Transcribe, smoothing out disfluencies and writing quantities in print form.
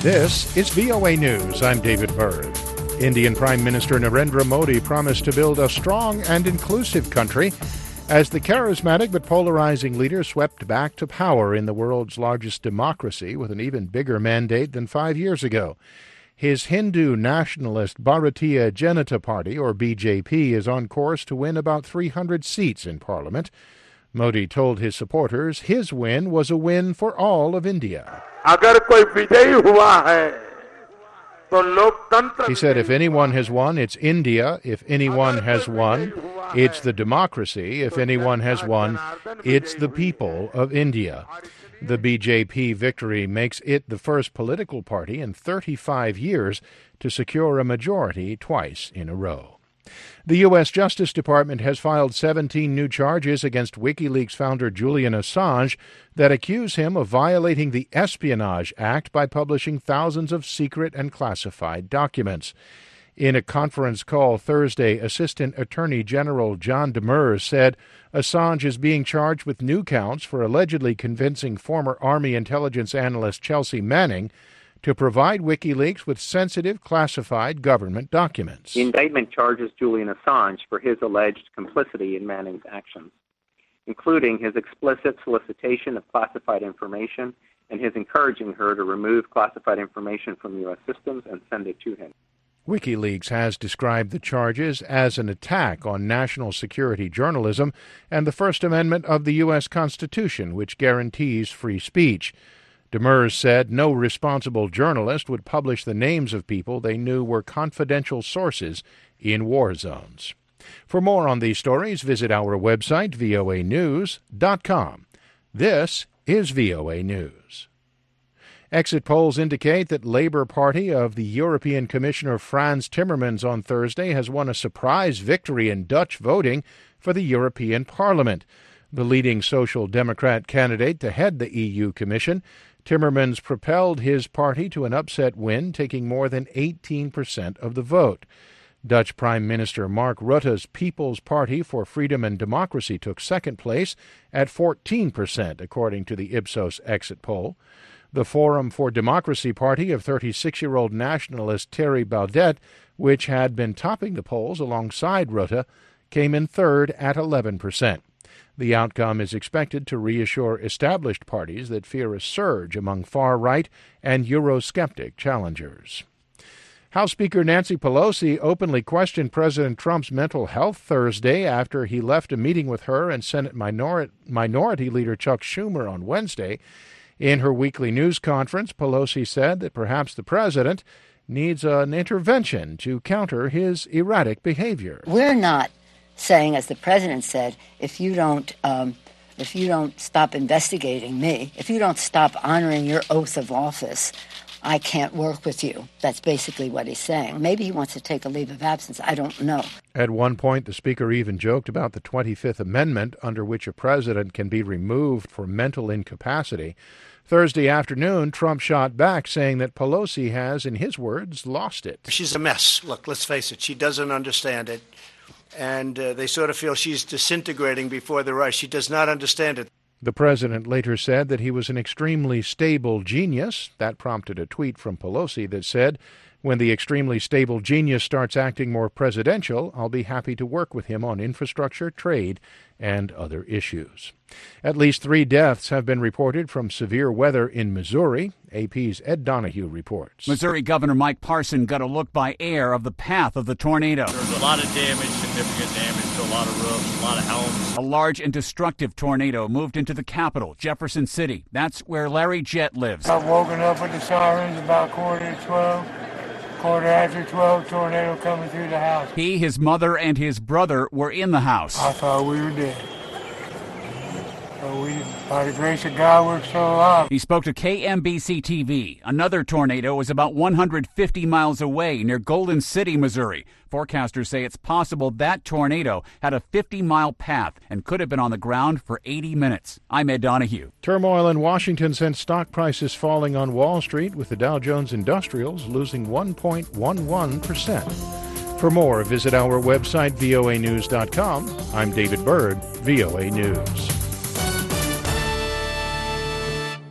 This is VOA News. I'm David Byrd. Indian Prime Minister Narendra Modi promised to build a strong and inclusive country as the charismatic but polarizing leader swept back to power in the world's largest democracy with an even bigger mandate than 5 years ago. His Hindu nationalist Bharatiya Janata Party, or BJP, is on course to win about 300 seats in Parliament. Modi told his supporters his win was a win for all of India. He said, if anyone has won, it's India. If anyone has won, it's the democracy. If anyone has won, it's the people of India. The BJP victory makes it the first political party in 35 years to secure a majority twice in a row. The U.S. Justice Department has filed 17 new charges against WikiLeaks founder Julian Assange that accuse him of violating the Espionage Act by publishing thousands of secret and classified documents. In a conference call Thursday, Assistant Attorney General John Demers said Assange is being charged with new counts for allegedly convincing former Army intelligence analyst Chelsea Manning to provide WikiLeaks with sensitive, classified government documents. The indictment charges Julian Assange for his alleged complicity in Manning's actions, including his explicit solicitation of classified information and his encouraging her to remove classified information from U.S. systems and send it to him. WikiLeaks has described the charges as an attack on national security journalism and the First Amendment of the U.S. Constitution, which guarantees free speech. Demers said no responsible journalist would publish the names of people they knew were confidential sources in war zones. For more on these stories, visit our website, voanews.com. This is VOA News. Exit polls indicate that Labour Party of the European Commissioner Frans Timmermans on Thursday has won a surprise victory in Dutch voting for the European Parliament. The leading Social Democrat candidate to head the EU Commission, Timmermans propelled his party to an upset win, taking more than 18% of the vote. Dutch Prime Minister Mark Rutte's People's Party for Freedom and Democracy took second place at 14%, according to the Ipsos exit poll. The Forum for Democracy Party of 36-year-old nationalist Thierry Baudet, which had been topping the polls alongside Rutte, came in third at 11%. The outcome is expected to reassure established parties that fear a surge among far-right and Eurosceptic challengers. House Speaker Nancy Pelosi openly questioned President Trump's mental health Thursday after he left a meeting with her and Senate Minority Leader Chuck Schumer on Wednesday. In her weekly news conference, Pelosi said that perhaps the president needs an intervention to counter his erratic behavior. We're not saying, as the president said, if you don't stop investigating me, if you don't stop honoring your oath of office, I can't work with you. That's basically what he's saying. Maybe he wants to take a leave of absence. I don't know. At one point, the speaker even joked about the 25th Amendment, under which a president can be removed for mental incapacity. Thursday afternoon, Trump shot back, saying that Pelosi has, in his words, lost it. She's a mess. Look, let's face it. She doesn't understand it. And they sort of feel she's disintegrating before their eyes. She does not understand it. The president later said that he was an extremely stable genius. That prompted a tweet from Pelosi that said, "When the extremely stable genius starts acting more presidential, I'll be happy to work with him on infrastructure, trade, and other issues." At least 3 deaths have been reported from severe weather in Missouri. AP's Ed Donahue reports. Missouri Governor Mike Parson got a look by air of the path of the tornado. There's a lot of damage, significant damage to a lot of roofs, a lot of homes. A large and destructive tornado moved into the capital, Jefferson City. That's where Larry Jett lives. I've woken up with the sirens about quarter after 12, tornado coming through the house. He, his mother, and his brother were in the house. I thought we were dead. By the grace of God, we're still alive. He spoke to KMBC-TV. Another tornado was about 150 miles away near Golden City, Missouri. Forecasters say it's possible that tornado had a 50-mile path and could have been on the ground for 80 minutes. I'm Ed Donahue. Turmoil in Washington sent stock prices falling on Wall Street, with the Dow Jones Industrials losing 1.11%. For more, visit our website, voanews.com. I'm David Byrd, VOA News.